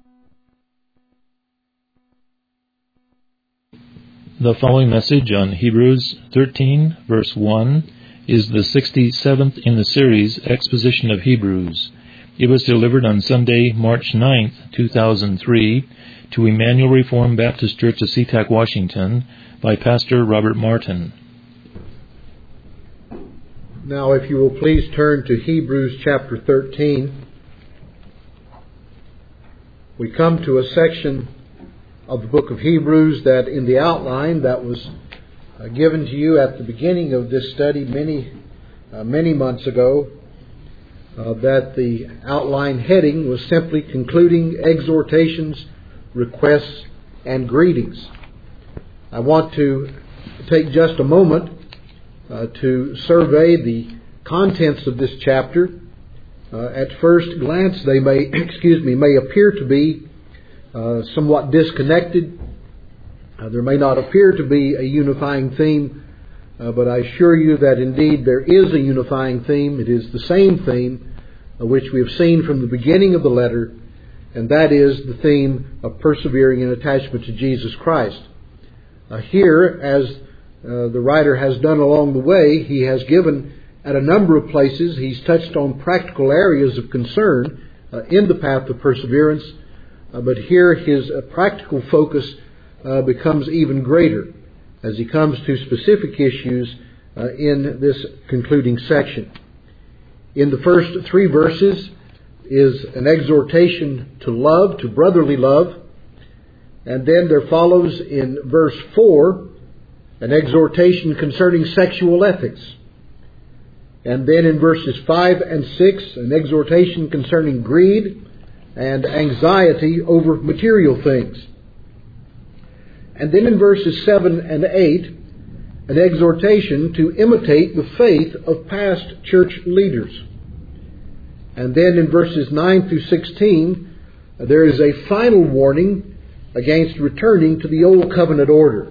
The following message on Hebrews 13, verse 1, is the 67th in the series, Exposition of Hebrews. It was delivered on Sunday, March 9th, 2003, to Emmanuel Reformed Baptist Church of SeaTac, Washington, by Pastor Robert Martin. Now, if you will please turn to Hebrews chapter 13. We come to a section of the book of Hebrews that in the outline that was given to you at the beginning of this study many months ago, that the outline heading was simply concluding exhortations, requests, and greetings. I want to take just a moment to survey the contents of this chapter. At first glance, they may appear to be somewhat disconnected. There may not appear to be a unifying theme, but I assure you that indeed there is a unifying theme. It is the same theme which we have seen from the beginning of the letter, and that is the theme of persevering in attachment to Jesus Christ. Here, as the writer has done along the way, he has given at a number of places, he's touched on practical areas of concern in the path of perseverance. But here his practical focus becomes even greater as he comes to specific issues in this concluding section. In the first three verses is an exhortation to love, to brotherly love. And then there follows in verse 4 an exhortation concerning sexual ethics. And then in verses 5 and 6 an exhortation concerning greed and anxiety over material things. And then in verses 7 and 8, an exhortation to imitate the faith of past church leaders. And then in verses 9 through 16, there is a final warning against returning to the old covenant order.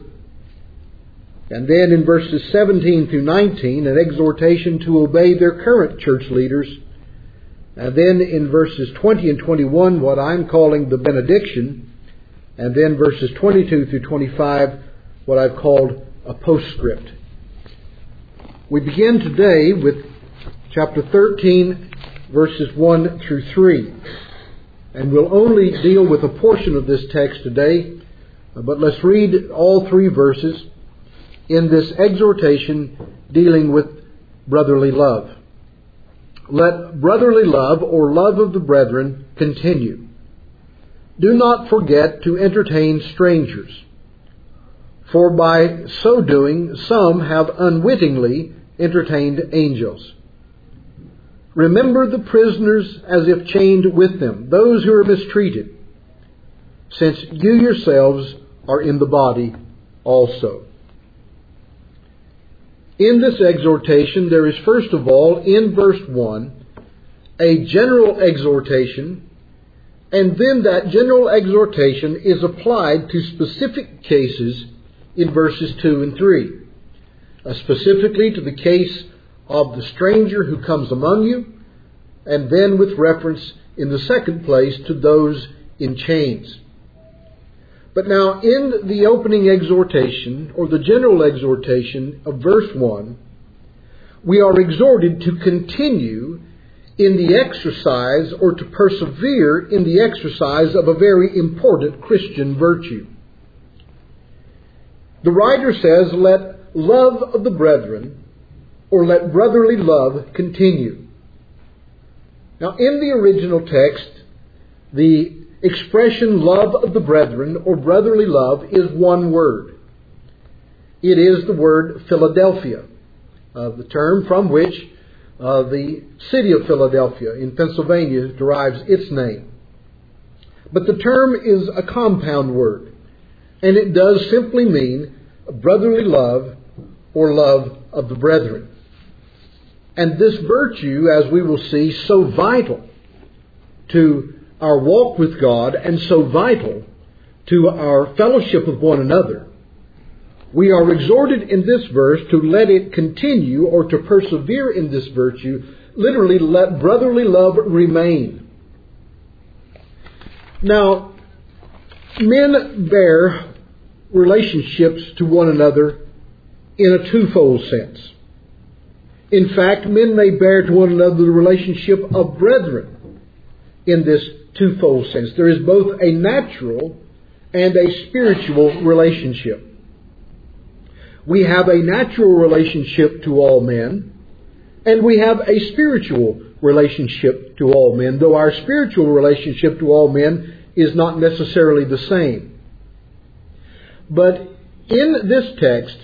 And then in verses 17 through 19, an exhortation to obey their current church leaders. And then in verses 20 and 21, what I'm calling the benediction. And then verses 22 through 25, what I've called a postscript. We begin today with chapter 13, verses 1 through 3. And we'll only deal with a portion of this text today. But let's read all three verses in this exhortation dealing with brotherly love. Let brotherly love, or love of the brethren, continue. Do not forget to entertain strangers, for by so doing some have unwittingly entertained angels. Remember the prisoners as if chained with them, those who are mistreated, since you yourselves are in the body also. In this exhortation, there is first of all, in verse 1, a general exhortation, and then that general exhortation is applied to specific cases in verses 2 and 3. Specifically to the case of the stranger who comes among you, and then with reference in the second place to those in chains. But now in the opening exhortation, or the general exhortation of verse 1, we are exhorted to continue in the exercise, or to persevere in the exercise of a very important Christian virtue. The writer says, let love of the brethren, or let brotherly love continue. Now in the original text, the expression love of the brethren, or brotherly love, is one word. It is the word Philadelphia, the term from which the city of Philadelphia in Pennsylvania derives its name. But the term is a compound word, and it does simply mean brotherly love, or love of the brethren. And this virtue, as we will see, so vital to our walk with God and so vital to our fellowship with one another, we are exhorted in this verse to let it continue, or to persevere in this virtue. Literally, let brotherly love remain. Now, men bear relationships to one another in a twofold sense. In fact, men may bear to one another the relationship of brethren in this twofold sense. There is both a natural and a spiritual relationship. We have a natural relationship to all men, and we have a spiritual relationship to all men, though our spiritual relationship to all men is not necessarily the same. But in this text,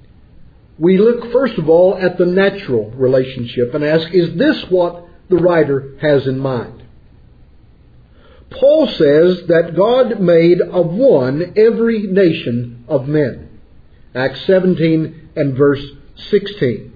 we look first of all at the natural relationship and ask, is this what the writer has in mind? Paul says that God made of one every nation of men. Acts 17 and verse 16.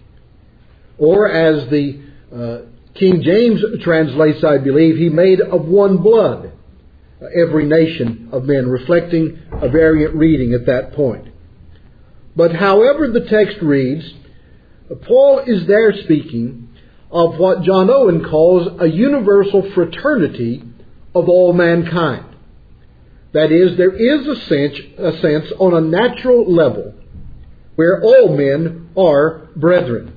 Or as the King James translates, I believe, He made of one blood every nation of men, reflecting a variant reading at that point. But however the text reads, Paul is there speaking of what John Owen calls a universal fraternity of all mankind. That is, there is a sense on a natural level where all men are brethren.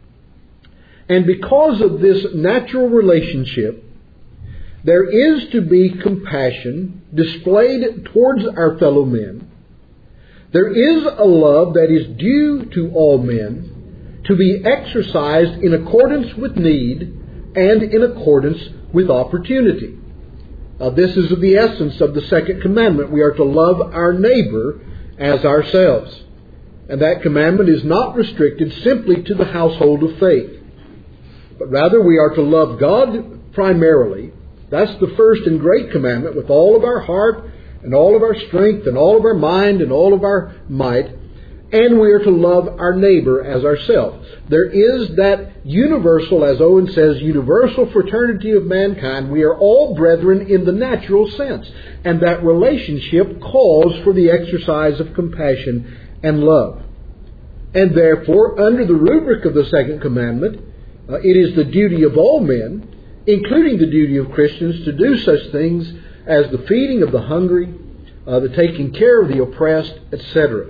And because of this natural relationship, there is to be compassion displayed towards our fellow men. There is a love that is due to all men to be exercised in accordance with need and in accordance with opportunity. This is the essence of the second commandment. We are to love our neighbor as ourselves. And that commandment is not restricted simply to the household of faith. But rather we are to love God primarily. That's the first and great commandment, with all of our heart and all of our strength and all of our mind and all of our might. And we are to love our neighbor as ourselves. There is that universal, as Owen says, universal fraternity of mankind. We are all brethren in the natural sense. And that relationship calls for the exercise of compassion and love. And therefore, under the rubric of the second commandment, it is the duty of all men, including the duty of Christians, to do such things as the feeding of the hungry, the taking care of the oppressed, etc.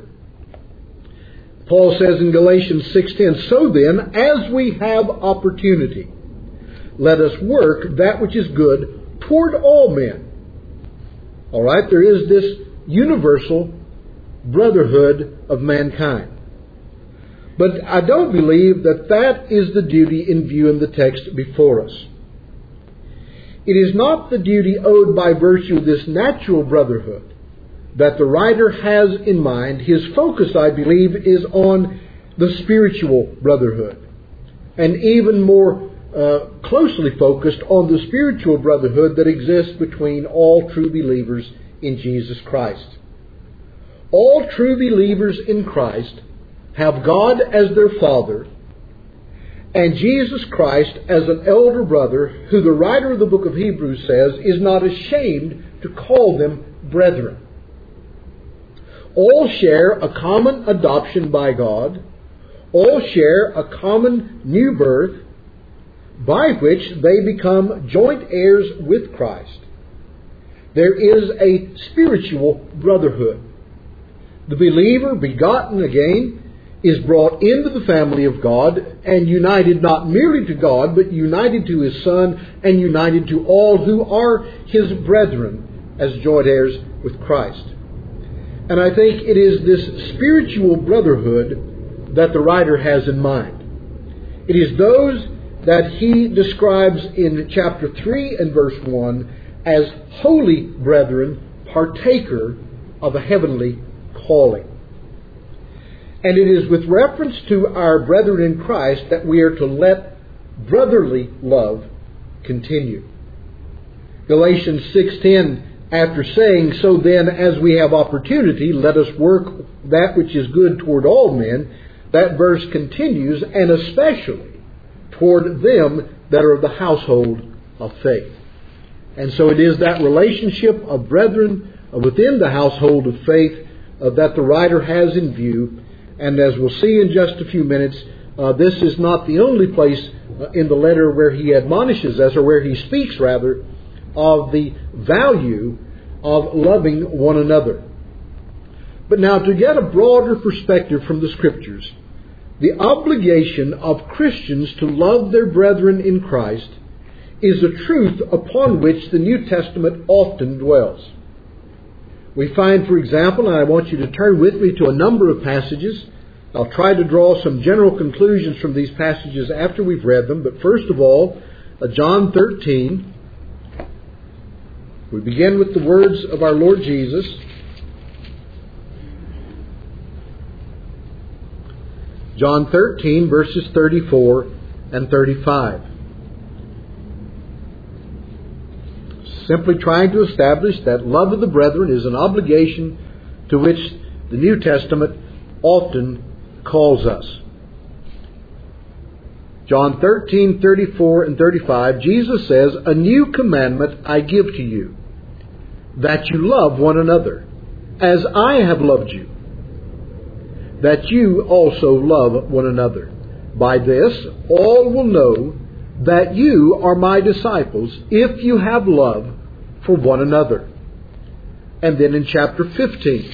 Paul says in Galatians 6:10, "So then, as we have opportunity, let us work that which is good toward all men." All right, there is this universal brotherhood of mankind. But I don't believe that that is the duty in view in the text before us. It is not the duty owed by virtue of this natural brotherhood that the writer has in mind. His focus, I believe, is on the spiritual brotherhood, and even more closely focused on the spiritual brotherhood that exists between all true believers in Jesus Christ. All true believers in Christ have God as their Father, and Jesus Christ as an elder brother, who the writer of the book of Hebrews says is not ashamed to call them brethren. All share a common adoption by God. All share a common new birth, by which they become joint heirs with Christ. There is a spiritual brotherhood. The believer, begotten again, is brought into the family of God and united not merely to God, but united to His Son and united to all who are His brethren as joint heirs with Christ. And I think it is this spiritual brotherhood that the writer has in mind. It is those that he describes in chapter 3 and verse 1 as holy brethren, partaker of a heavenly calling. And it is with reference to our brethren in Christ that we are to let brotherly love continue. Galatians 6:10, after saying, "So then, as we have opportunity, let us work that which is good toward all men," that verse continues, "and especially toward them that are of the household of faith." And so it is that relationship of brethren within the household of faith that the writer has in view. And as we'll see in just a few minutes, this is not the only place in the letter where he admonishes us, or where he speaks rather, of the value of loving one another. But now, to get a broader perspective from the Scriptures, the obligation of Christians to love their brethren in Christ is a truth upon which the New Testament often dwells. We find, for example, and I want you to turn with me to a number of passages. I'll try to draw some general conclusions from these passages after we've read them. But first of all, John 13. We begin with the words of our Lord Jesus. John 13, verses 34 and 35. Simply trying to establish that love of the brethren is an obligation to which the New Testament often calls us. John 13, 34 and 35, Jesus says, "A new commandment I give to you, that you love one another, as I have loved you, that you also love one another. By this all will know that you are my disciples, if you have love for one another." And then in chapter 15,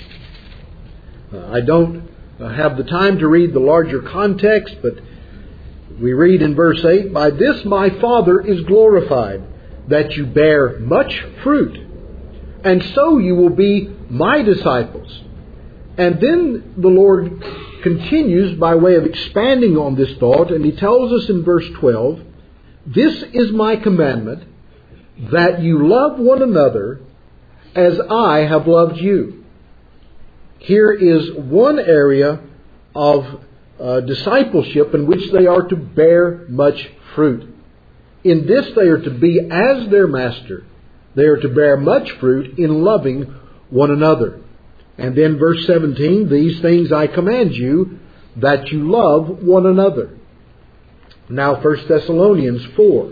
I don't have the time to read the larger context, but we read in verse 8, "By this my Father is glorified, that you bear much fruit, and so you will be my disciples." And then the Lord continues by way of expanding on this thought, and He tells us in verse 12, "This is my commandment, that you love one another as I have loved you." Here is one area of discipleship in which they are to bear much fruit. In this they are to be as their master. They are to bear much fruit in loving one another. And then verse 17, "These things I command you, that you love one another." Now 1 Thessalonians 4,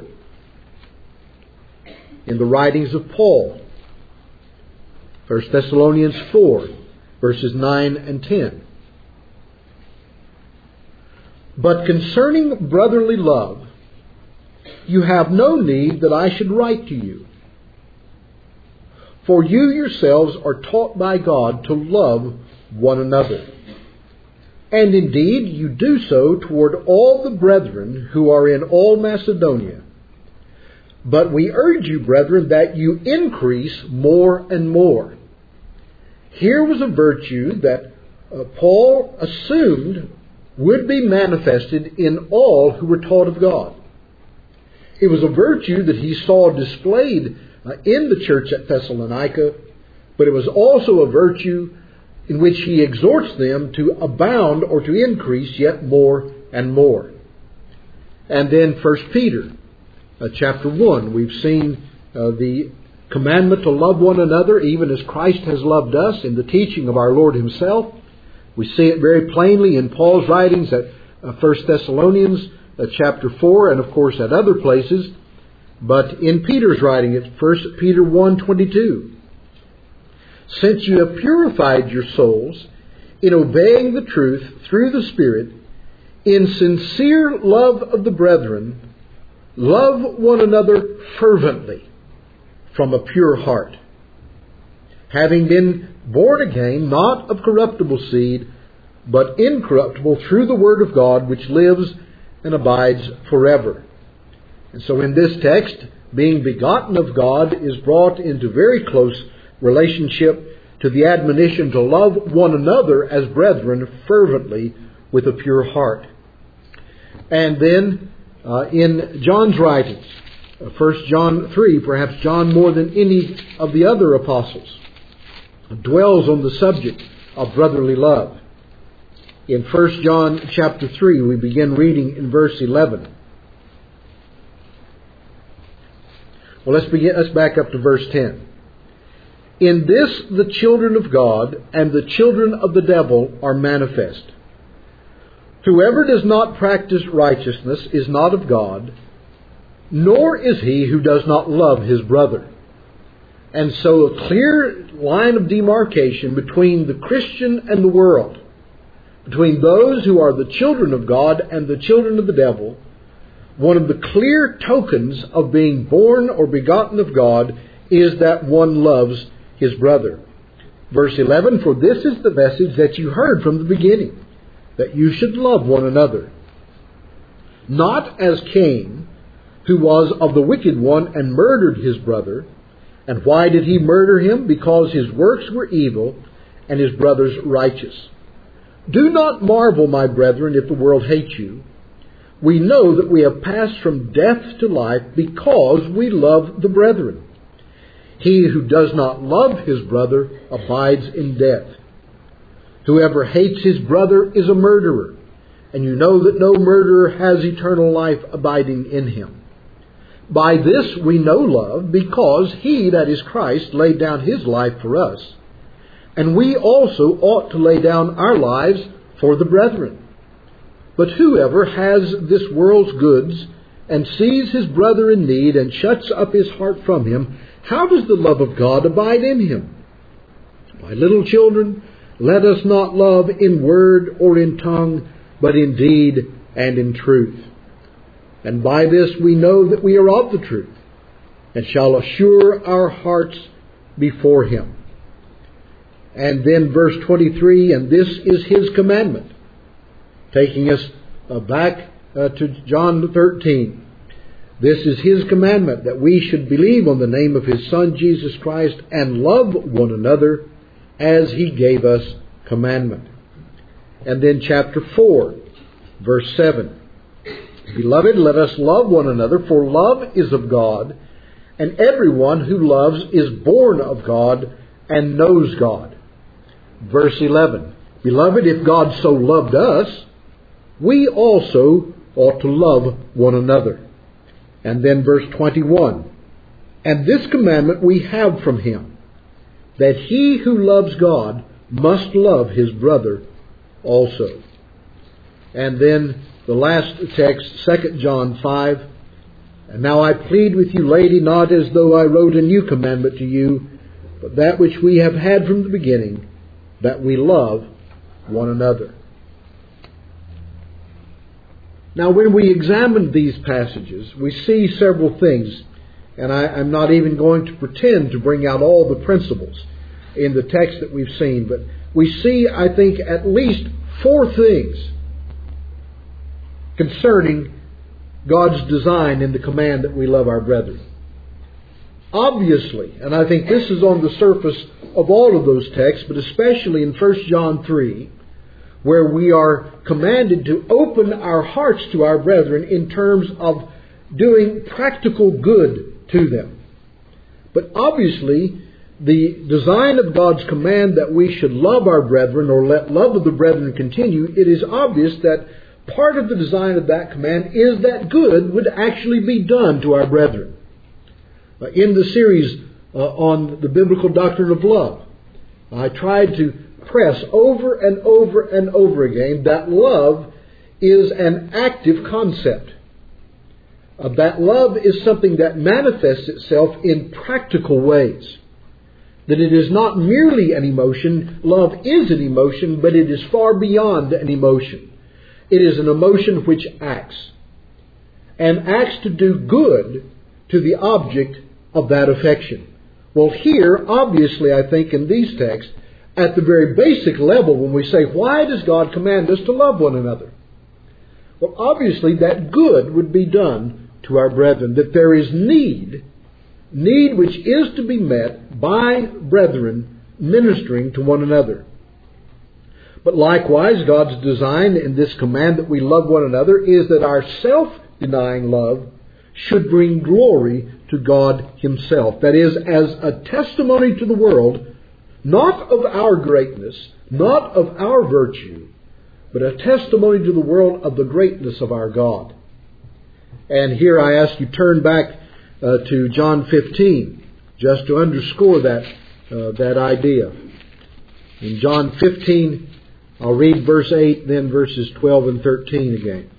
in the writings of Paul. 1 Thessalonians 4, verses 9 and 10. "But concerning brotherly love, you have no need that I should write to you. For you yourselves are taught by God to love one another. And indeed you do so toward all the brethren who are in all Macedonia. But we urge you, brethren, that you increase more and more." Here was a virtue that Paul assumed would be manifested in all who were taught of God. It was a virtue that he saw displayed in the church at Thessalonica, but it was also a virtue in which he exhorts them to abound or to increase yet more and more. And then 1 Peter chapter 1, we've seen the commandment to love one another even as Christ has loved us in the teaching of our Lord Himself. We see it very plainly in Paul's writings at 1 Thessalonians chapter 4 and of course at other places. But in Peter's writing, it's 1 Peter 1:22. "Since you have purified your souls in obeying the truth through the Spirit, in sincere love of the brethren, love one another fervently from a pure heart, having been born again, not of corruptible seed, but incorruptible through the Word of God, which lives and abides forever." And so in this text, being begotten of God is brought into very close relationship to the admonition to love one another as brethren fervently with a pure heart. And then in John's writings, 1 John 3, perhaps John more than any of the other apostles, dwells on the subject of brotherly love. In 1 John chapter 3, we begin reading in verse 11. Well, let's back up to verse 10. "In this the children of God and the children of the devil are manifest. Whoever does not practice righteousness is not of God, nor is he who does not love his brother." And so a clear line of demarcation between the Christian and the world, between those who are the children of God and the children of the devil, one of the clear tokens of being born or begotten of God is that one loves his brother. Verse 11, for this is the message that you heard from the beginning, that you should love one another. Not as Cain, who was of the wicked one and murdered his brother. And why did he murder him? Because his works were evil and his brother's righteous. Do not marvel, my brethren, if the world hates you. We know that we have passed from death to life because we love the brethren. He who does not love his brother abides in death. Whoever hates his brother is a murderer, and you know that no murderer has eternal life abiding in him. By this we know love, because he, that is Christ, laid down his life for us. And we also ought to lay down our lives for the brethren. But whoever has this world's goods and sees his brother in need and shuts up his heart from him, how does the love of God abide in him? My little children, let us not love in word or in tongue, but in deed and in truth. And by this we know that we are of the truth, and shall assure our hearts before him. And then verse 23, and this is his commandment, taking us back to John 13. This is his commandment, that we should believe on the name of his Son, Jesus Christ, and love one another as he gave us commandment. And then chapter 4, verse 7. Beloved, let us love one another, for love is of God, and everyone who loves is born of God and knows God. Verse 11. Beloved, if God so loved us, we also ought to love one another. And then verse 21. And this commandment we have from him, that he who loves God must love his brother also. And then the last text, 2 John 5. And now I plead with you, lady, not as though I wrote a new commandment to you, but that which we have had from the beginning, that we love one another. Now, when we examine these passages, we see several things, and I'm not even going to pretend to bring out all the principles in the text that we've seen, but we see, I think, at least 4 things concerning God's design in the command that we love our brethren. Obviously, and I think this is on the surface of all of those texts, but especially in 1 John 3, where we are commanded to open our hearts to our brethren in terms of doing practical good to them. But obviously, the design of God's command that we should love our brethren, or let love of the brethren continue, it is obvious that part of the design of that command is that good would actually be done to our brethren. In the series on the biblical doctrine of love, I tried to press over and over and over again that love is an active concept. That love is something that manifests itself in practical ways. That it is not merely an emotion. Love is an emotion, but it is far beyond an emotion. It is an emotion which acts. And acts to do good to the object of that affection. Well, here, obviously, I think in these texts, at the very basic level, when we say, why does God command us to love one another? Well, obviously, that good would be done to our brethren, that there is need which is to be met by brethren ministering to one another. But likewise, God's design in this command that we love one another is that our self-denying love should bring glory to God himself. That is, as a testimony to the world, not of our greatness, not of our virtue, but a testimony to the world of the greatness of our God. And here I ask you turn back to John 15, just to underscore that idea. In John 15, I'll read verse 8, then verses 12 and 13 again.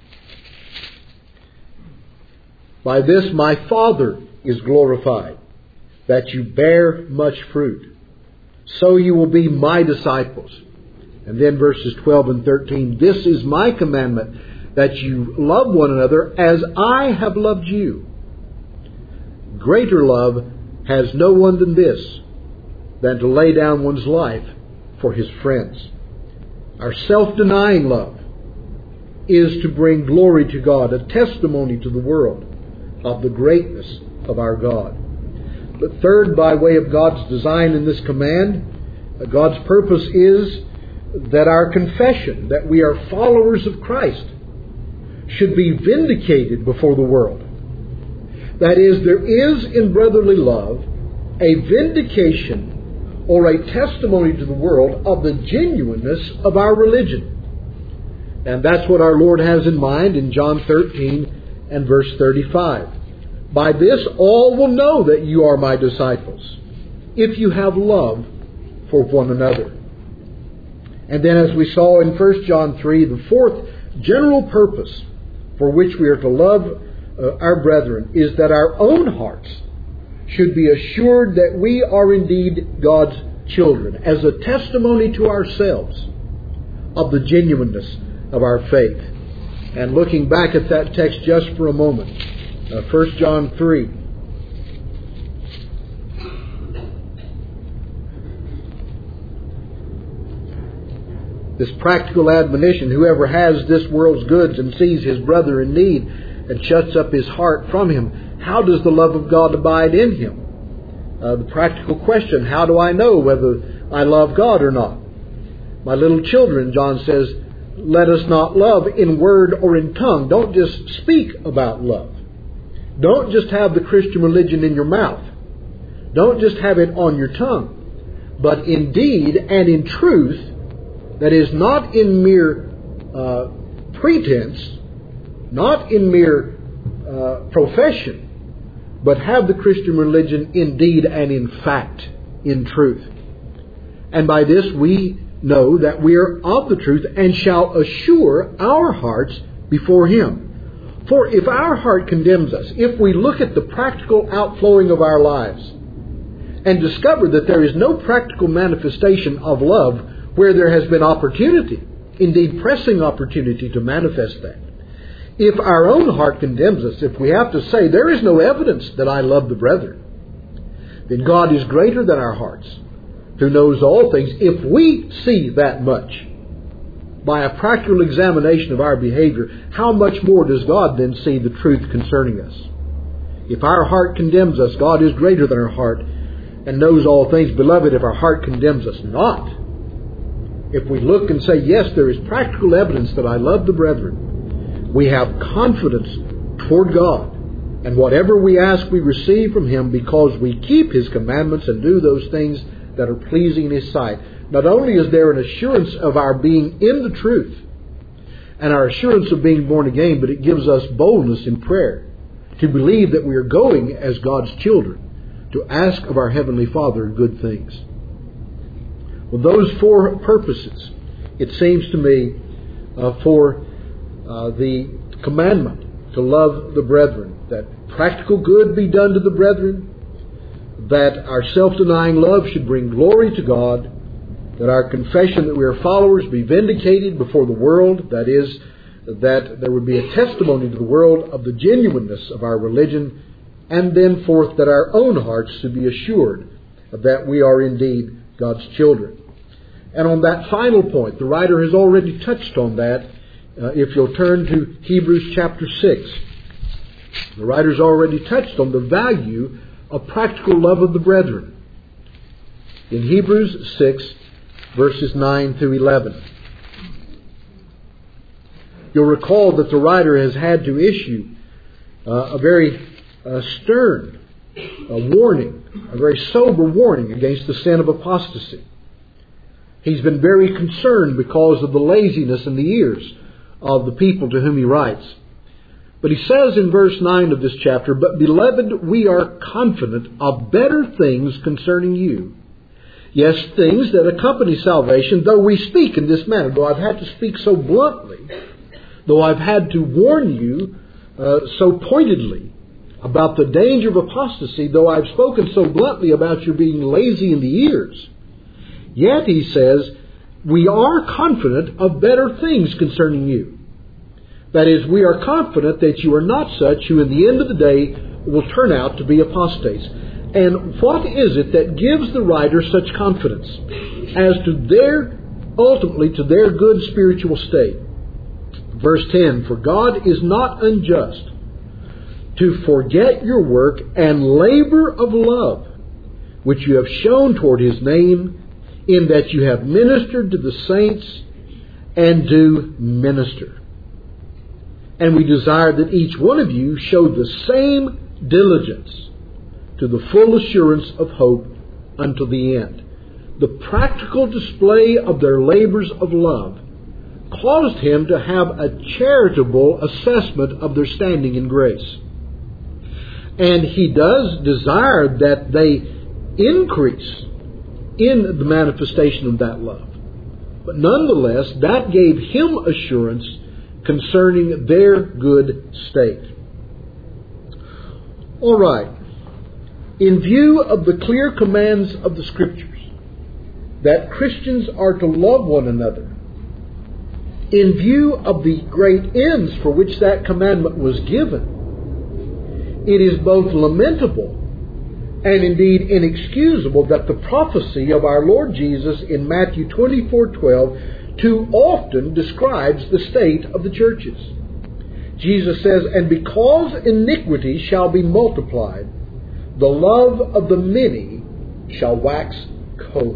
By this my Father is glorified, that you bear much fruit. So you will be my disciples. And then verses 12 and 13. This is my commandment, that you love one another as I have loved you. Greater love has no one than this, than to lay down one's life for his friends. Our self-denying love is to bring glory to God, a testimony to the world of the greatness of our God. But third, by way of God's design in this command, God's purpose is that our confession that we are followers of Christ should be vindicated before the world. That is, there is in brotherly love a vindication or a testimony to the world of the genuineness of our religion. And that's what our Lord has in mind in John 13 and verse 35. By this all will know that you are my disciples, if you have love for one another. And then, as we saw in 1 John 3, the fourth general purpose for which we are to love our brethren is that our own hearts should be assured that we are indeed God's children, as a testimony to ourselves of the genuineness of our faith. And looking back at that text just for a moment, 1 John 3. This practical admonition, whoever has this world's goods and sees his brother in need and shuts up his heart from him, how does the love of God abide in him? The practical question, how do I know whether I love God or not? My little children, John says, let us not love in word or in tongue. Don't just speak about love. Don't just have the Christian religion in your mouth. Don't just have it on your tongue. But in deed and in truth, that is, not in mere pretense, not in mere profession, but have the Christian religion in deed and in fact, in truth. And by this we know that we are of the truth and shall assure our hearts before Him. For if our heart condemns us, if we look at the practical outflowing of our lives and discover that there is no practical manifestation of love where there has been opportunity, indeed pressing opportunity to manifest that, if our own heart condemns us, if we have to say there is no evidence that I love the brethren, then God is greater than our hearts, who knows all things. If we see that much by a practical examination of our behavior, how much more does God then see the truth concerning us? If our heart condemns us, God is greater than our heart and knows all things. Beloved, if our heart condemns us not, if we look and say, yes, there is practical evidence that I love the brethren, we have confidence toward God. And whatever we ask, we receive from Him because we keep His commandments and do those things that are pleasing in His sight. Not only is there an assurance of our being in the truth and our assurance of being born again, but it gives us boldness in prayer to believe that we are going as God's children to ask of our Heavenly Father good things. Well, those four purposes, it seems to me, for the commandment to love the brethren, that practical good be done to the brethren, that our self-denying love should bring glory to God, that our confession that we are followers be vindicated before the world, that is, that there would be a testimony to the world of the genuineness of our religion, and then fourth, that our own hearts should be assured that we are indeed God's children. And on that final point, the writer has already touched on that. If you'll turn to Hebrews chapter 6, the writer's already touched on the value of practical love of the brethren. In Hebrews 6, verses 9 through 11. You'll recall that the writer has had to issue a very stern warning, a very sober warning against the sin of apostasy. He's been very concerned because of the laziness in the ears of the people to whom he writes. But he says in verse 9 of this chapter, "But beloved, we are confident of better things concerning you. Yes, things that accompany salvation, though we speak in this manner." Though I've had to speak so bluntly, though I've had to warn you so pointedly about the danger of apostasy, though I've spoken so bluntly about your being lazy in the ears, yet, he says, we are confident of better things concerning you. That is, we are confident that you are not such who in the end of the day will turn out to be apostates. And what is it that gives the writer such confidence as to ultimately to their good spiritual state? Verse 10, "For God is not unjust to forget your work and labor of love, which you have shown toward His name, in that you have ministered to the saints and do minister. And we desire that each one of you show the same diligence to the full assurance of hope unto the end." The practical display of their labors of love caused him to have a charitable assessment of their standing in grace. And he does desire that they increase in the manifestation of that love. But nonetheless, that gave him assurance concerning their good state. All right. In view of the clear commands of the Scriptures that Christians are to love one another, in view of the great ends for which that commandment was given, it is both lamentable and indeed inexcusable that the prophecy of our Lord Jesus in Matthew 24:12 too often describes the state of the churches. Jesus says, "And because iniquity shall be multiplied, the love of the many shall wax cold."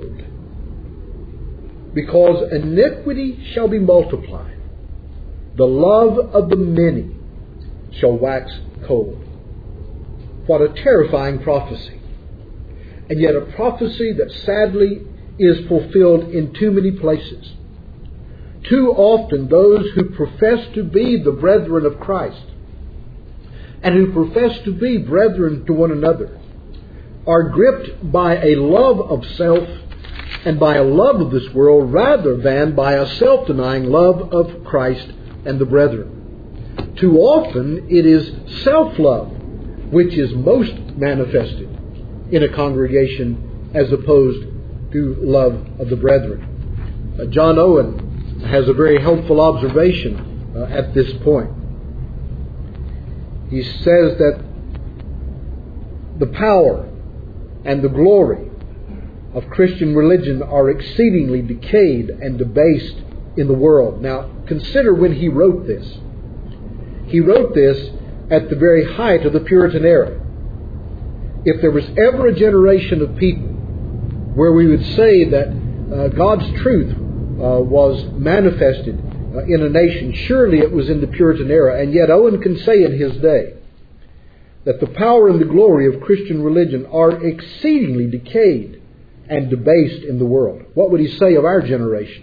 Because iniquity shall be multiplied, the love of the many shall wax cold. What a terrifying prophecy. And yet a prophecy that sadly is fulfilled in too many places. Too often those who profess to be the brethren of Christ and who profess to be brethren to one another are gripped by a love of self and by a love of this world rather than by a self-denying love of Christ and the brethren. Too often it is self-love which is most manifested in a congregation as opposed to love of the brethren. John Owen has a very helpful observation at this point. He says that the power and the glory of Christian religion are exceedingly decayed and debased in the world. Now, consider when he wrote this. He wrote this at the very height of the Puritan era. If there was ever a generation of people where we would say that God's truth was manifested in a nation, surely it was in the Puritan era. And yet Owen can say in his day that the power and the glory of Christian religion are exceedingly decayed and debased in the world. What would he say of our generation?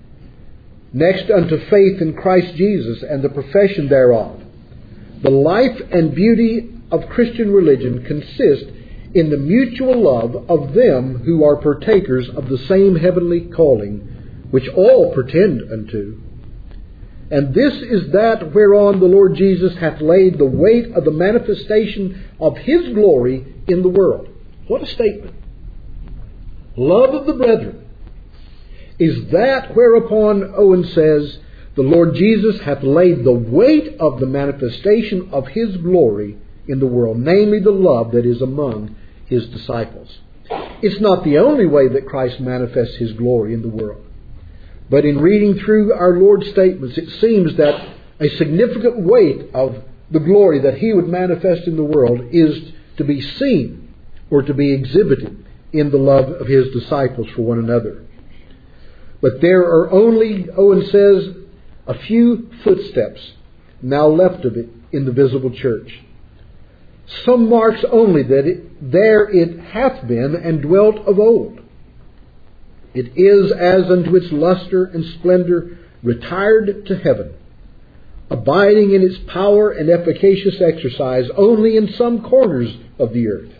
Next unto faith in Christ Jesus and the profession thereof, the life and beauty of Christian religion consist in the mutual love of them who are partakers of the same heavenly calling, which all pretend unto. And this is that whereon the Lord Jesus hath laid the weight of the manifestation of His glory in the world. What a statement. Love of the brethren is that whereupon Owen says, the Lord Jesus hath laid the weight of the manifestation of His glory in the world, namely the love that is among His disciples. It's not the only way that Christ manifests His glory in the world. But in reading through our Lord's statements, it seems that a significant weight of the glory that He would manifest in the world is to be seen or to be exhibited in the love of His disciples for one another. But there are only, Owen says, a few footsteps now left of it in the visible church. Some marks only that there it hath been and dwelt of old. It is as unto its luster and splendor retired to heaven, abiding in its power and efficacious exercise only in some corners of the earth.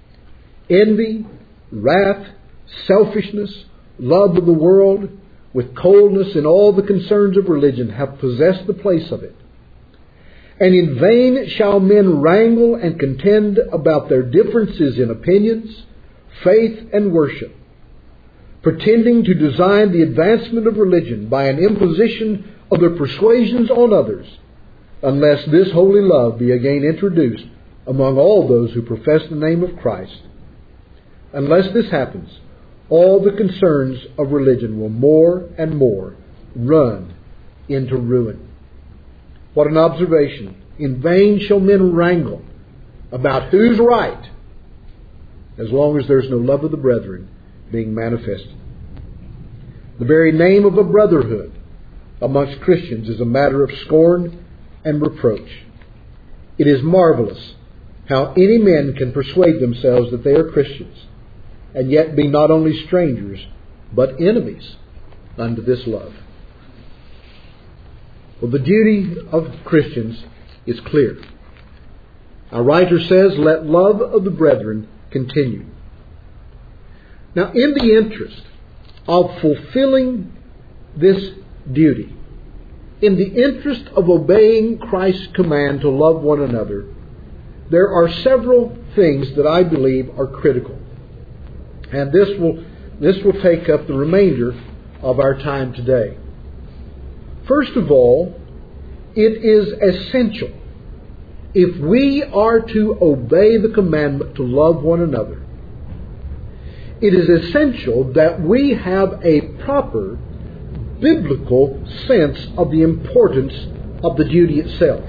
Envy, wrath, selfishness, love of the world, with coldness in all the concerns of religion, have possessed the place of it. And in vain shall men wrangle and contend about their differences in opinions, faith, and worship, pretending to design the advancement of religion by an imposition of their persuasions on others, unless this holy love be again introduced among all those who profess the name of Christ. Unless this happens, all the concerns of religion will more and more run into ruin. What an observation. In vain shall men wrangle about who's right, as long as there's no love of the brethren being manifested. The very name of a brotherhood amongst Christians is a matter of scorn and reproach. It is marvelous how any men can persuade themselves that they are Christians, and yet be not only strangers, but enemies unto this love. Well, the duty of Christians is clear. Our writer says, let love of the brethren continue. Now, in the interest of fulfilling this duty, in the interest of obeying Christ's command to love one another, there are several things that I believe are critical. And this will take up the remainder of our time today. First of all, it is essential, if we are to obey the commandment to love one another, it is essential that we have a proper biblical sense of the importance of the duty itself.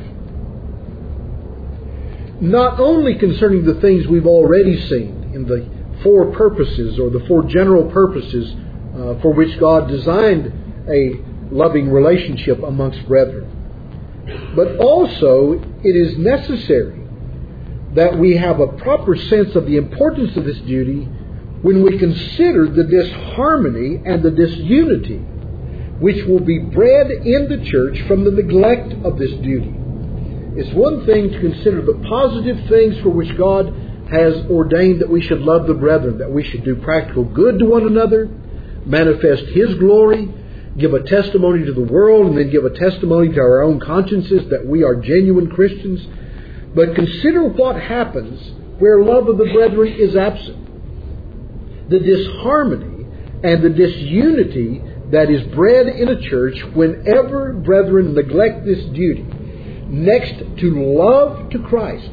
Not only concerning the things we've already seen in the four purposes or the four general purposes for which God designed a loving relationship amongst brethren, but also it is necessary that we have a proper sense of the importance of this duty when we consider the disharmony and the disunity which will be bred in the church from the neglect of this duty. It's one thing to consider the positive things for which God has ordained that we should love the brethren, that we should do practical good to one another, manifest His glory, give a testimony to the world, and then give a testimony to our own consciences that we are genuine Christians. But consider what happens where love of the brethren is absent. The disharmony and the disunity that is bred in a church whenever brethren neglect this duty. Next to love to Christ.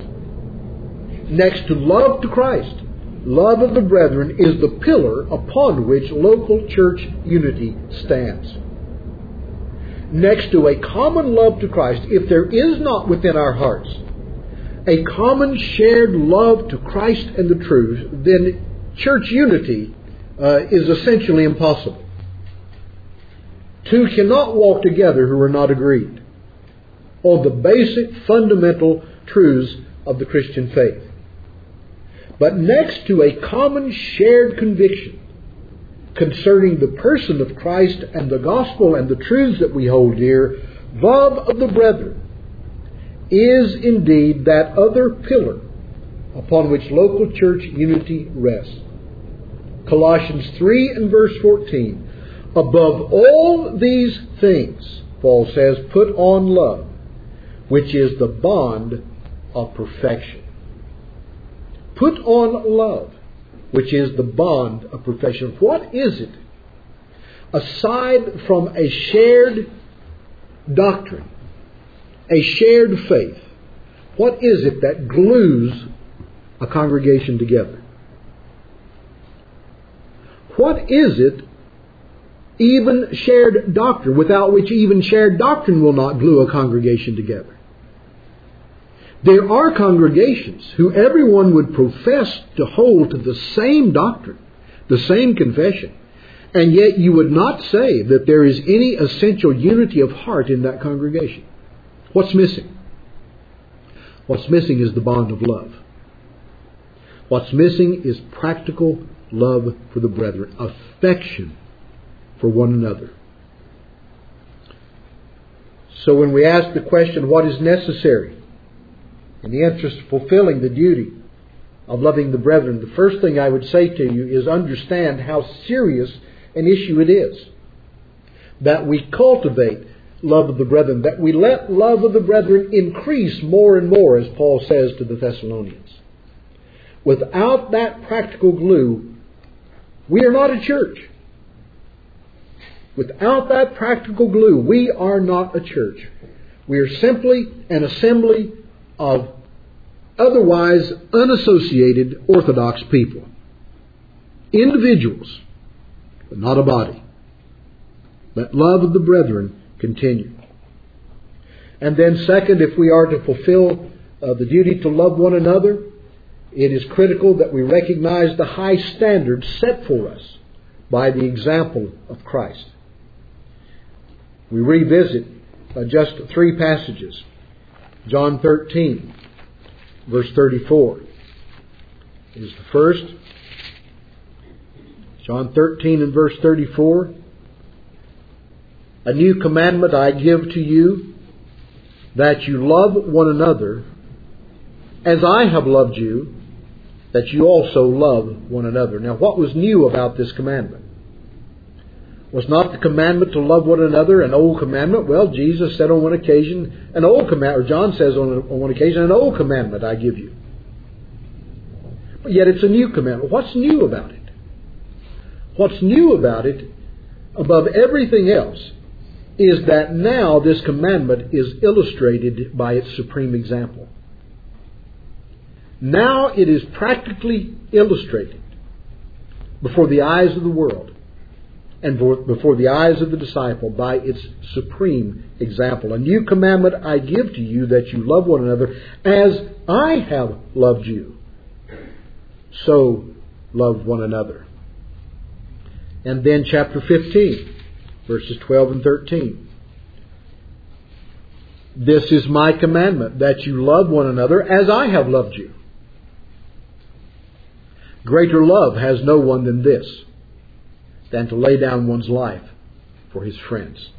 Next to love to Christ. Love of the brethren is the pillar upon which local church unity stands. Next to a common love to Christ, if there is not within our hearts a common shared love to Christ and the truth, then church unity is essentially impossible. Two cannot walk together who are not agreed on the basic fundamental truths of the Christian faith. But next to a common shared conviction concerning the person of Christ and the gospel and the truths that we hold dear, love of the brethren is indeed that other pillar upon which local church unity rests. Colossians 3 and verse 14. Above all these things, Paul says, put on love, which is the bond of perfection. Put on love, which is the bond of perfection. What is it, aside from a shared doctrine, a shared faith, what is it that glues a congregation together? What is it, even shared doctrine, without which even shared doctrine will not glue a congregation together? There are congregations who everyone would profess to hold to the same doctrine, the same confession, and yet you would not say that there is any essential unity of heart in that congregation. What's missing? What's missing is the bond of love. What's missing is practical love for the brethren, affection for one another. So when we ask the question, what is necessary in the interest of fulfilling the duty of loving the brethren, the first thing I would say to you is understand how serious an issue it is that we cultivate love of the brethren, that we let love of the brethren increase more and more, as Paul says to the Thessalonians. Without that practical glue, we are not a church. Without that practical glue, we are not a church. We are simply an assembly of otherwise unassociated Orthodox people. Individuals, but not a body. Let love of the brethren continue. And then second, if we are to fulfill the duty to love one another, it is critical that we recognize the high standards set for us by the example of Christ. We revisit just 3 passages. John 13, verse 34 is the first. John 13 and verse 34. A new commandment I give to you, that you love one another as I have loved you, that you also love one another. Now, what was new about this commandment? Was not the commandment to love one another an old commandment? Well, Jesus said on one occasion, an old commandment, or John says on one occasion, an old commandment I give you. But yet it's a new commandment. What's new about it? What's new about it, above everything else, is that now this commandment is illustrated by its supreme example. Now it is practically illustrated before the eyes of the world and before the eyes of the disciple by its supreme example. A new commandment I give to you, that you love one another as I have loved you. So love one another. And then chapter 15, verses 12 and 13. This is my commandment, that you love one another as I have loved you. Greater love has no one than this, than to lay down one's life for his friends.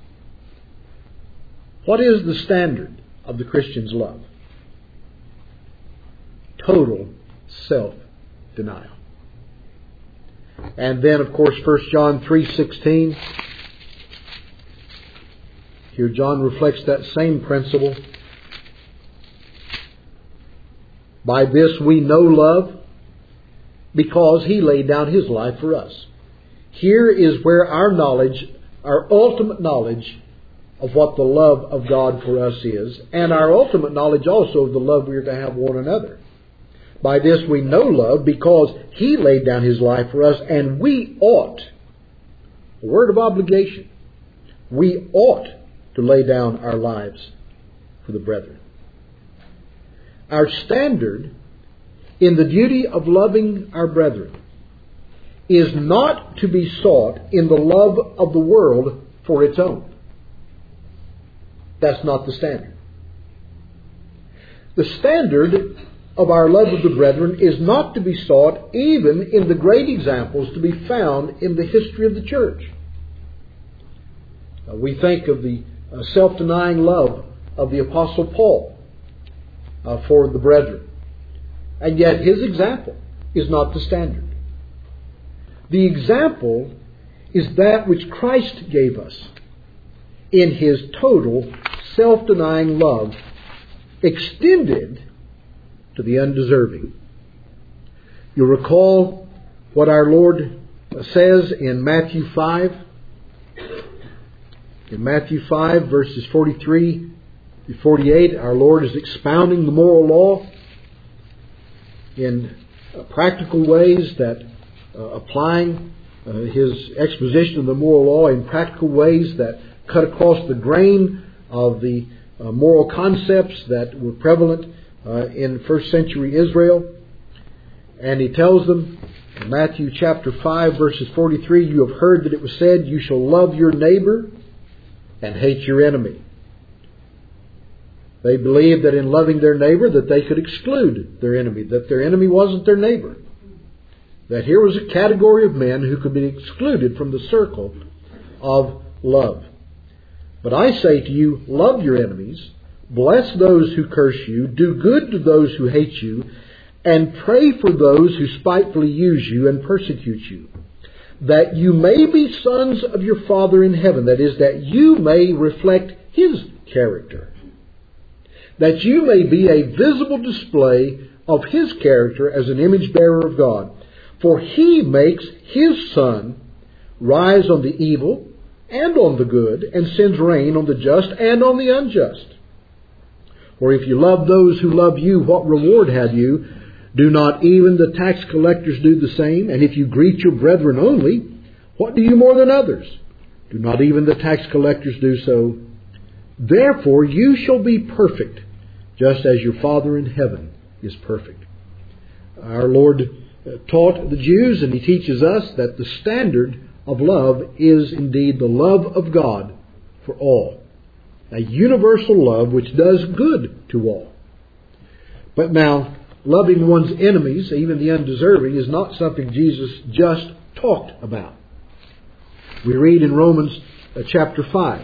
What is the standard of the Christian's love? Total self-denial. And then, of course, 1 John 3:16. Here John reflects that same principle. By this we know love, because He laid down His life for us. Here is where our knowledge, our ultimate knowledge of what the love of God for us is, and our ultimate knowledge also of the love we are to have one another. By this we know love, because He laid down His life for us, and we ought, a word of obligation, we ought to lay down our lives for the brethren. Our standard in the duty of loving our brethren is not to be sought in the love of the world for its own. That's not the standard. The standard of our love of the brethren is not to be sought even in the great examples to be found in the history of the church. We think of the self-denying love of the Apostle Paul for the brethren. And yet his example is not the standard. The example is that which Christ gave us in His total self-denying love, extended to the undeserving. You'll recall what our Lord says in Matthew 5. In Matthew 5, verses 43 to 48, our Lord is expounding the moral law in practical ways, that applying His exposition of the moral law in practical ways that cut across the grain of the moral concepts that were prevalent in first century Israel. And He tells them in Matthew chapter 5, verses 43, you have heard that it was said, you shall love your neighbor and hate your enemy. They believed that in loving their neighbor that they could exclude their enemy, that their enemy wasn't their neighbor. That here was a category of men who could be excluded from the circle of love. But I say to you, love your enemies, bless those who curse you, do good to those who hate you, and pray for those who spitefully use you and persecute you, that you may be sons of your Father in heaven. That is, that you may reflect His character. That you may be a visible display of His character as an image bearer of God. For He makes His sun rise on the evil and on the good, and sends rain on the just and on the unjust. For if you love those who love you, what reward have you? Do not even the tax collectors do the same? And if you greet your brethren only, what do you more than others? Do not even the tax collectors do so? Therefore you shall be perfect, just as your Father in heaven is perfect. Our Lord taught the Jews, and He teaches us, that the standard of love is indeed the love of God for all. A universal love which does good to all. But now, loving one's enemies, even the undeserving, is not something Jesus just talked about. We read in Romans chapter 5.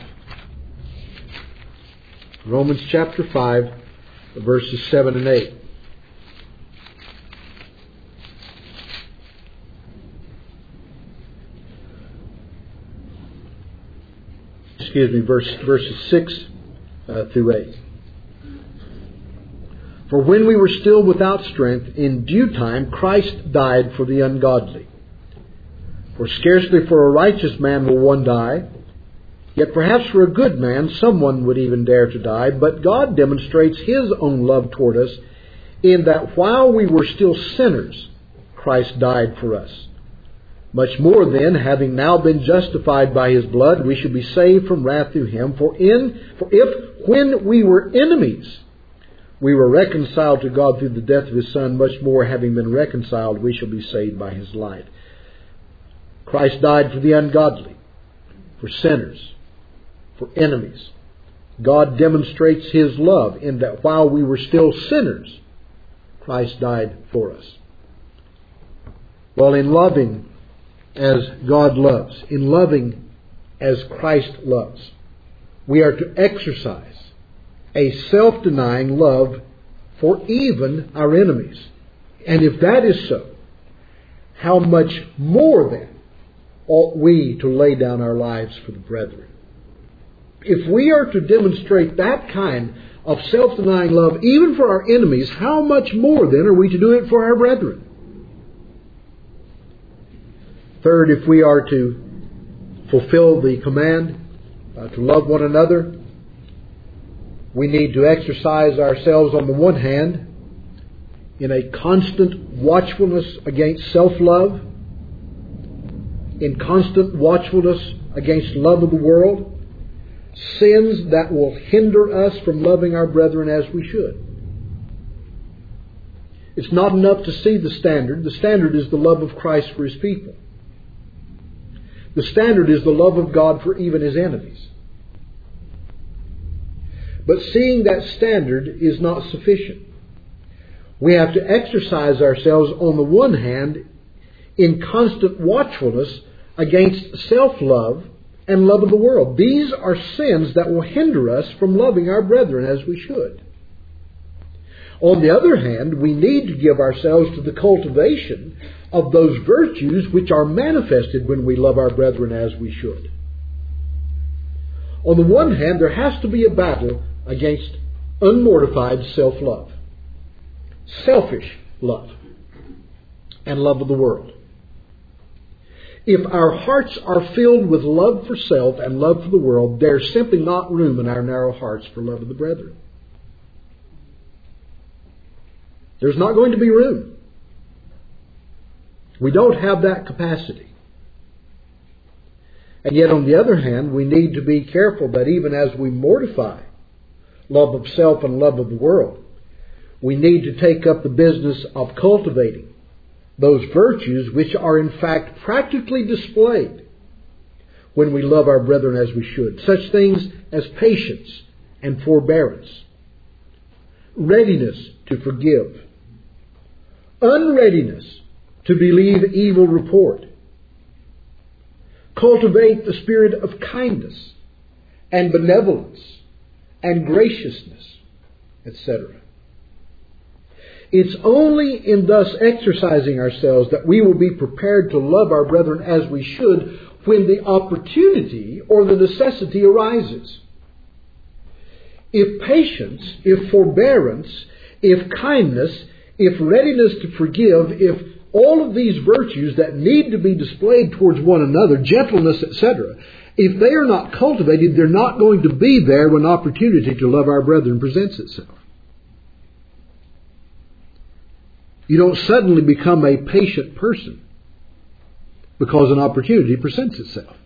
Romans chapter 5, verses 7 and 8. Verses 6 through 8. For when we were still without strength, in due time Christ died for the ungodly. For scarcely for a righteous man will one die, yet perhaps for a good man someone would even dare to die. But God demonstrates His own love toward us, in that while we were still sinners, Christ died for us. Much more then, having now been justified by His blood, we should be saved from wrath through Him. For if, when we were enemies, we were reconciled to God through the death of His Son, much more, having been reconciled, we shall be saved by His life. Christ died for the ungodly, for sinners, for enemies. God demonstrates His love in that while we were still sinners, Christ died for us. Well, in loving as God loves, in loving as Christ loves, we are to exercise a self-denying love for even our enemies. And if that is so, how much more then ought we to lay down our lives for the brethren? If we are to demonstrate that kind of self-denying love even for our enemies, how much more then are we to do it for our brethren? Third, if we are to fulfill the command to love one another, we need to exercise ourselves on the one hand in a constant watchfulness against self-love, in constant watchfulness against love of the world, sins that will hinder us from loving our brethren as we should. It's not enough to see the standard. The standard is the love of Christ for His people. The standard is the love of God for even His enemies. But seeing that standard is not sufficient. We have to exercise ourselves on the one hand in constant watchfulness against self-love and love of the world. These are sins that will hinder us from loving our brethren as we should. On the other hand, we need to give ourselves to the cultivation of those virtues which are manifested when we love our brethren as we should. On the one hand, there has to be a battle against unmortified self-love, selfish love, and love of the world. If our hearts are filled with love for self and love for the world, there's simply not room in our narrow hearts for love of the brethren. There's not going to be room. We don't have that capacity. And yet, on the other hand, we need to be careful that even as we mortify love of self and love of the world, we need to take up the business of cultivating those virtues which are in fact practically displayed when we love our brethren as we should. Such things as patience and forbearance, readiness to forgive, unreadiness to believe evil report. Cultivate the spirit of kindness and benevolence and graciousness, etc. It's only in thus exercising ourselves that we will be prepared to love our brethren as we should when the opportunity or the necessity arises. If patience, if forbearance, if kindness, if readiness to forgive, if all of these virtues that need to be displayed towards one another, gentleness, etc., if they are not cultivated, they're not going to be there when opportunity to love our brethren presents itself. You don't suddenly become a patient person because an opportunity presents itself.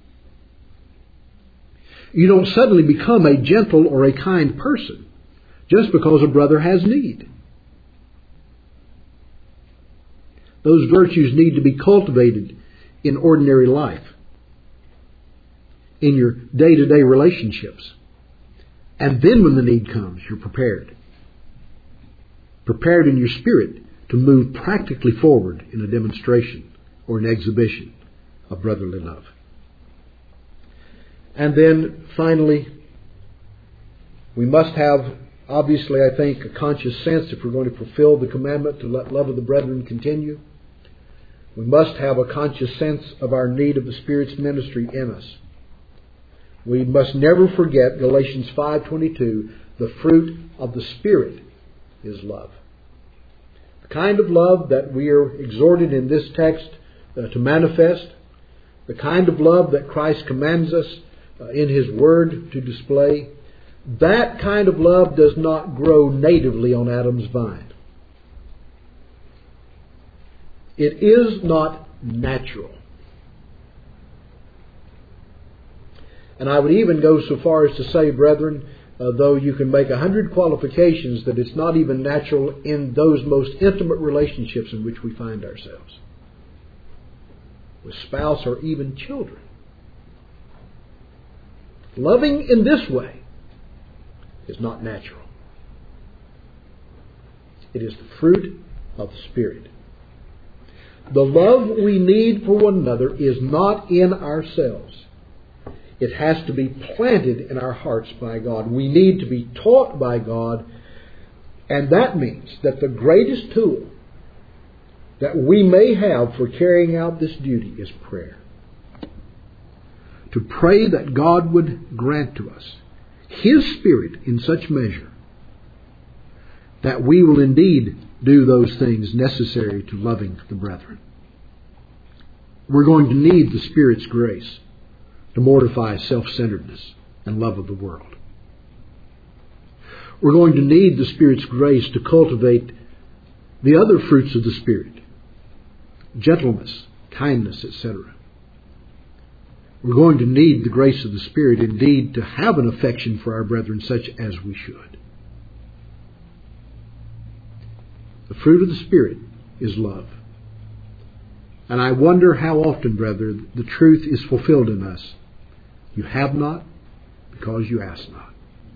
You don't suddenly become a gentle or a kind person just because a brother has need. Those virtues need to be cultivated in ordinary life, in your day-to-day relationships. And then when the need comes, you're prepared. Prepared in your spirit to move practically forward in a demonstration or an exhibition of brotherly love. And then, finally, we must have, obviously, I think, a conscious sense if we're going to fulfill the commandment to let love of the brethren continue. We must have a conscious sense of our need of the Spirit's ministry in us. We must never forget Galatians 5:22, the fruit of the Spirit is love. The kind of love that we are exhorted in this text to manifest, the kind of love that Christ commands us in His Word to display, that kind of love does not grow natively on Adam's vine. It is not natural. And I would even go so far as to say, brethren, though you can make 100 qualifications, that it's not even natural in those most intimate relationships in which we find ourselves, with spouse or even children. Loving in this way is not natural. It is the fruit of the Spirit. The love we need for one another is not in ourselves. It has to be planted in our hearts by God. We need to be taught by God, and that means that the greatest tool that we may have for carrying out this duty is prayer. To pray that God would grant to us His Spirit in such measure that we will indeed do those things necessary to loving the brethren. We're going to need the Spirit's grace to mortify self-centeredness and love of the world. We're going to need the Spirit's grace to cultivate the other fruits of the Spirit, gentleness, kindness, etc. We're going to need the grace of the Spirit indeed to have an affection for our brethren such as we should. The fruit of the Spirit is love. And I wonder how often, brethren, the truth is fulfilled in us. You have not because you ask not.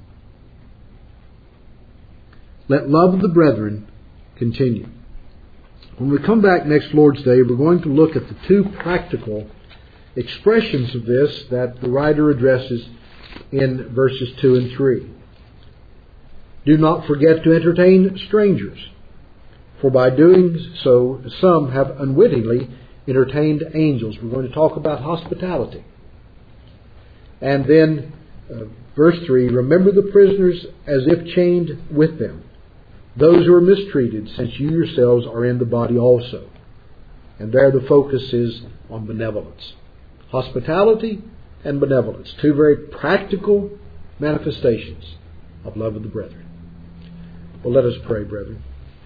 Let love of the brethren continue. When we come back next Lord's Day, we're going to look at the two practical expressions of this that the writer addresses in verses 2 and 3. Do not forget to entertain strangers, for by doing so, some have unwittingly entertained angels. We're going to talk about hospitality. And then, verse 3, remember the prisoners as if chained with them, those who are mistreated, since you yourselves are in the body also. And there the focus is on benevolence. Hospitality and benevolence, two very practical manifestations of love of the brethren. Well, let us pray, brethren.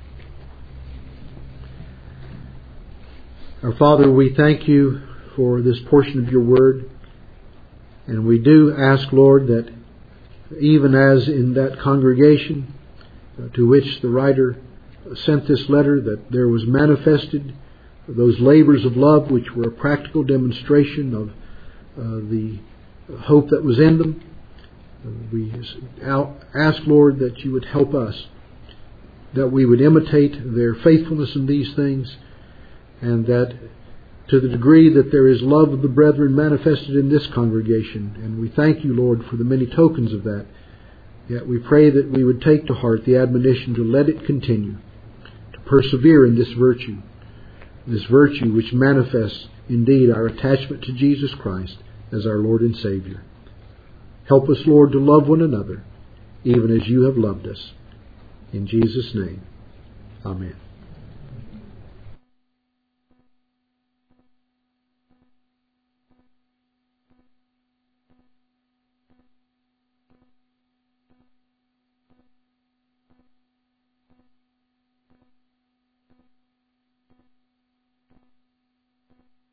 Our Father, we thank you for this portion of your word. And we do ask, Lord, that even as in that congregation to which the writer sent this letter, that there was manifested those labors of love which were a practical demonstration of the hope that was in them. We ask, Lord, that you would help us, that we would imitate their faithfulness in these things, and that to the degree that there is love of the brethren manifested in this congregation, and we thank you, Lord, for the many tokens of that, yet we pray that we would take to heart the admonition to let it continue, to persevere in this virtue which manifests indeed our attachment to Jesus Christ as our Lord and Savior. Help us, Lord, to love one another, even as you have loved us. In Jesus' name, amen.